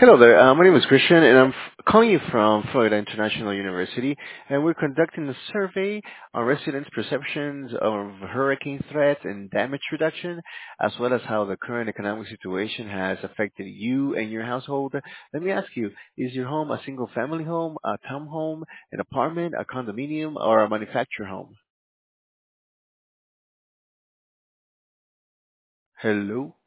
Hello there. My name is Christian, and I'm calling you from Florida International University, and we're conducting a survey on residents' perceptions of hurricane threats and damage reduction, as well as how the current economic situation has affected you and your household. Let me ask you, is your home a single-family home, a townhome, an apartment, a condominium, or a manufactured home? Hello?